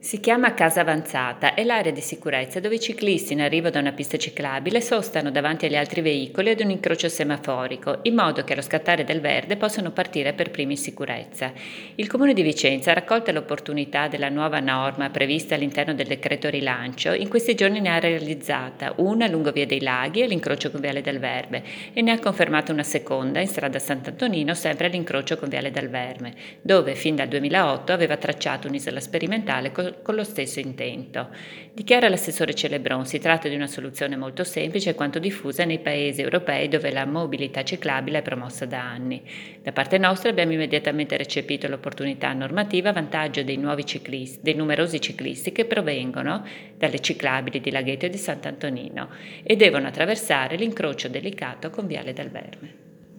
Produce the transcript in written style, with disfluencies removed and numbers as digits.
Si chiama Casa Avanzata, è l'area di sicurezza dove i ciclisti in arrivo da una pista ciclabile sostano davanti agli altri veicoli ad un incrocio semaforico, in modo che allo scattare del verde possano partire per primi in sicurezza. Il Comune di Vicenza, raccolta l'opportunità della nuova norma prevista all'interno del decreto rilancio, in questi giorni ne ha realizzata una lungo Via dei Laghi all'incrocio con Viale del Verme e ne ha confermata una seconda in strada Sant'Antonino, sempre all'incrocio con Viale del Verme, dove fin dal 2008 aveva tracciato un'isola sperimentale con lo stesso intento. Dichiara l'assessore Celebron, si tratta di una soluzione molto semplice quanto diffusa nei paesi europei dove la mobilità ciclabile è promossa da anni. Da parte nostra abbiamo immediatamente recepito l'opportunità normativa a vantaggio dei numerosi ciclisti che provengono dalle ciclabili di Laghetto e di Sant'Antonino e devono attraversare l'incrocio delicato con Viale del Verme.